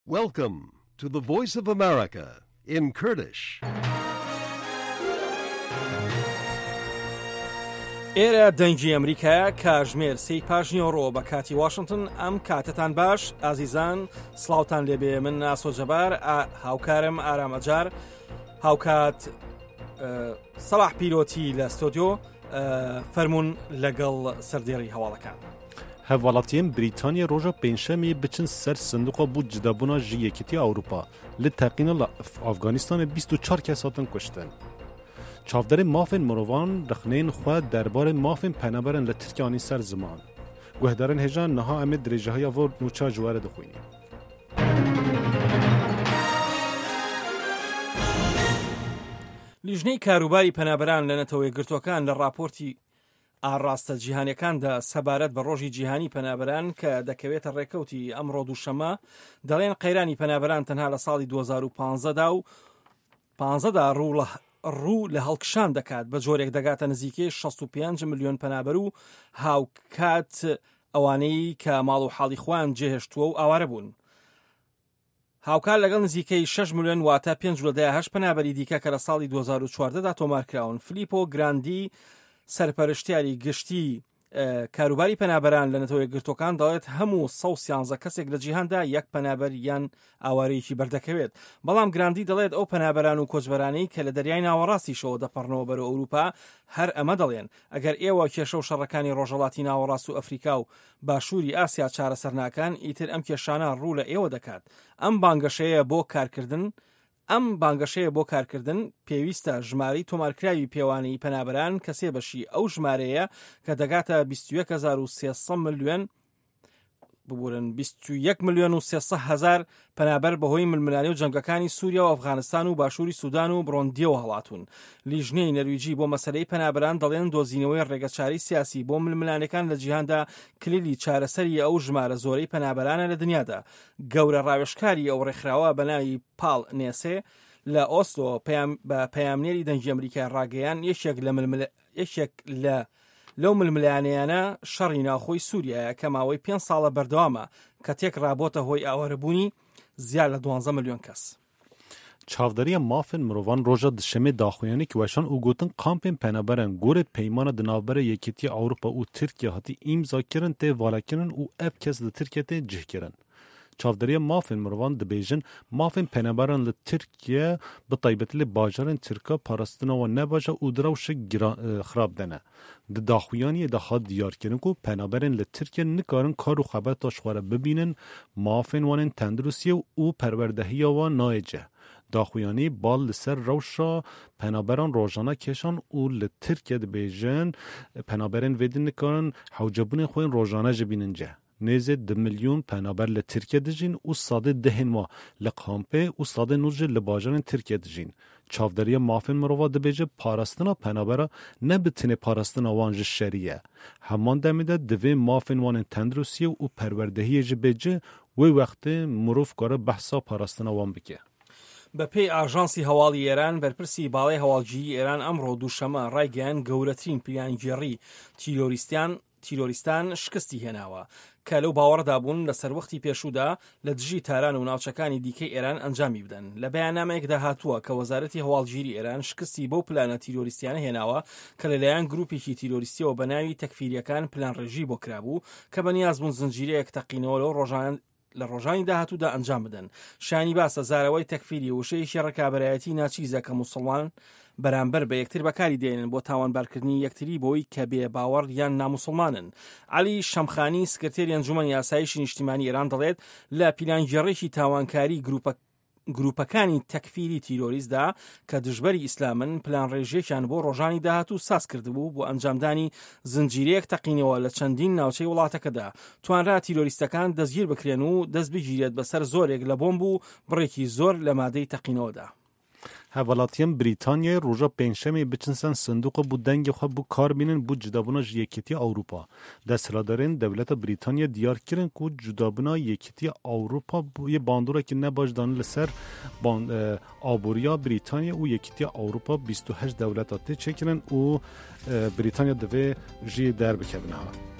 Welcome to the Voice of America in Kurdish. ئێرە دەنگی ئەمریکایە کاژمێر سی پاژنیۆڕۆ بە کاتی واشنگتن ئەم کاتتان باش ئازیزان سڵاوتان لێبێ من ناسۆ جەبار هاوکارم ئارامەجار هاوکات سەلاح پیرۆتی لە ستۆدیۆ فەرمون لەگەڵ سەردێڕی هەواڵەکان. هەواڵاتیان بریتانیا ڕۆژە پێنجشەمێ بچن سەر سندوقە بۆ جدابوونا ji Yekîtiya Ewropa li teqîna li Afganistanê 24 kes hatin kuştin. Çavderê mafên mirovan rexneyên xwe derbarê mafên penaberin li Tirkiyanê ser ziman. Guhdarên hêjan niha em ê dirêjehiya vê nûça ji we re dixwînin. لیژنەی کاروباری پەنابەران لە نەتەوە یەکگرتووەکان لە راپۆرتی ئاڕاستە جیهانیەکاندا سەبارەت بە ڕۆژی جیهانی پەنابەران کە دەکەوێتە ڕێکەوتی ئەمڕۆ دووشەمە دەڵێن قەیرانی پەنابەران تەنها لە ساڵی 2015دا ڕوو لە هەڵکشان دەکات بە جۆرێک دەگاتە نزیکەی 65 ملیۆن پەنابەر و هاوکات ئەوانەی کە ماڵ و حاڵی خوان جێهێشتووە و ئاوارە بوون. هاوکار لەگەڵ نزیکەی 6 ملیۆن واتە 5.8 پەنابەری دیکە کە لە ساڵی 2014دا تۆمارکراون. فلیپۆ گراندی سەرپەرشتیاری گشتی کاروباری پەنابەران لە نەتەوە یەکگرتووەکان دەڵێت هەموو 113 کەسێک لە جیهاندا یەک پەنابەر یان ئاوارەیەکی بەردەکەوێت. بەڵام گراندی دەڵێت ئەو پەنابەران و کۆچبەرانەی کە لە دەریای ناوەڕاستیشەوە دەپەڕنەوە بەرەو ئەوروپا هەر ئەمە دەڵێن ئەگەر ئێوە کێشە و شەڕەکانی ڕۆژهەڵاتی ناوەڕاست و ئەفریقا و باشووری ئاسیا چارەسەر ناکەن ئیتر ئەم کێشانە ڕوو لە ئێوە دەکات. ئەم بانگەشەیە بۆ کارکردن پێویستە ژمارەی تۆمارکراوی پێوانەی پەنابەران کە سێ بەشی ئەو ژمارەیە کە دەگاتە 21,300 ملیۆن ببورن 21,300,000 پەنابەر بەهۆی ململانی و جەنگەکانی سووریا و ئەفغانستان و باشووری سوودان و بڕۆندیەوە هەڵاتون. لیژنەی نەرویجی بۆ مەسەلەی پەنابەران دەڵێن دۆزینەوەی ڕێگەچاری سیاسی بۆ ململانەکان لە جیهاندا کلیلی چارەسەری ئەو ژمارە زۆرەی پەنابەرانە لە دنیادا. گەورە ڕاوێژکاری ئەو ڕێکخراوە بە ناوی پاڵ نێسێ لە ئۆسلۆ بە پەیامنێری دەنگی ئەمریکای ڕاگەیان یەکێک لەو ململانیانە شەڕی ناوخۆی سووریایە کە ماوەی 5 ساڵە بەردەوامە کە تێک ڕابۆتە هۆی ئاوارەبوونی زیاد لە 12 ملیۆن کەس. Çavderiya mafên mirovan roja dişemê daxuyanî ki weşan û gotin kampên penaberan gorê peymana di navbera Yekîtiya Ewropa û Tirkiye hatî îmzakirin tê valakirin û ev kes li Tirkiye tê cihkirin. Çavderiya mafên mirovan dibêjin mafên penaberan li Tirkiye bi taybetî lê bajarên Tirka parastina wan nebaja û dirawşik xirab dene. Di daxuyaniyê de hat diyarkirin ku penaberên li Tirkiye nikarin kar û xebata ji xwe re bibînin mafên wan ên tenduristiye û perwerdehiya wan nayêce. Daxuyanî bal li ser rewşa penaberan rojana kêşan û li Tirkiye dibêjin penaberên vê din nikarin hewcebûnên xwe yên rojane jî bînin ce. Nêzê 2 milyon penaber li Tirkiye dijîn û sadê dehên wa li kampê û sadê nû jî li bajarên Tirkiye dijîn. Çavderiya mafên mirova dibêje parastina penabera ne bi tinê parastina wan ji şerî ye. Heman demê de divê mafên wan ên tenduristiye û perwerdehiyê jî bêje wê wextê mirov kare behsa parastina wan bike. بە پێی ئاژانسی هەواڵی ئێران بەرپرسی باڵای هەواڵگیری ئێران ئەمڕۆ دووشەمە ڕایگەیاند گەورەترین پلانگێڕی تیرۆریستان شکستی هێناوە کە لەو باوەڕدا بوون لە سەروەختی پێشوودا لە دژی تاران و ناوچەکانی دیکەی ئێران ئەنجامی بدەن. لە بەیاننامەیەکدا هاتووە کە وەزارەتی هەواڵگیری ئێران شکستی بەو پلانە تیرۆریستیانە هێناوە کە لەلایەن گروپێکی تیرۆریستیەوە بە ناوی تەکفیریەکان پلان ڕێژی بۆ کرابوو کە بەنیاز بوون زنجیرەیەک تەقینەوە لە ڕۆژانی داهاتوودا ئەنجام بدەن. شانی باسە زارەوەی تەکفیری وشەیەکی ڕکابەرایەتی ناچیزە کە موسڵمان بەرامبەر بە یەکتر بەکاری دێنن بۆ تاوانبارکردنی یەکتری بۆی کە بێ باوەڕ یان ناموسڵمانن. عەلی شەمخانی سکرتێری ئەنجومەنی یاسایشی نیشتیمانی ئێران دەڵێت لە پلانگێڕێکی تاوانکاری گروپەکانی تەکفیری تیرۆریستدا کە دژبەری ئیسلامن پلان ڕێژێکیان بۆ ڕۆژانی داهاتوو ساز کردبوو بۆ ئەنجامدانی زنجیرەیەک تەقینەوە لە چەندین ناوچەی وڵاتەکەدا توانرا تیرۆریستەکان دەستگیر بکرێن و دەست بگیرێت بەسەر زۆرێک لە بۆمب و بڕێکی زۆر لە مادەی تەقینەوەدا. Hevalatiyan Britanyayê roja pênjşemê biçin sen sinduqa bû dengê xwe bû kar bînin bû cudabûna ji Yekîtiya Ewropa. Desthilatdarên Dewleta Britanya diyar kirin ku cudabûna Yekîtiya Ewropa yê bandorekî ne baş danî li ser aboriya Britanya û Yekîtiya Ewropa 28 dewleta tê çêkirin û Britanya divê jî derbikevin ha.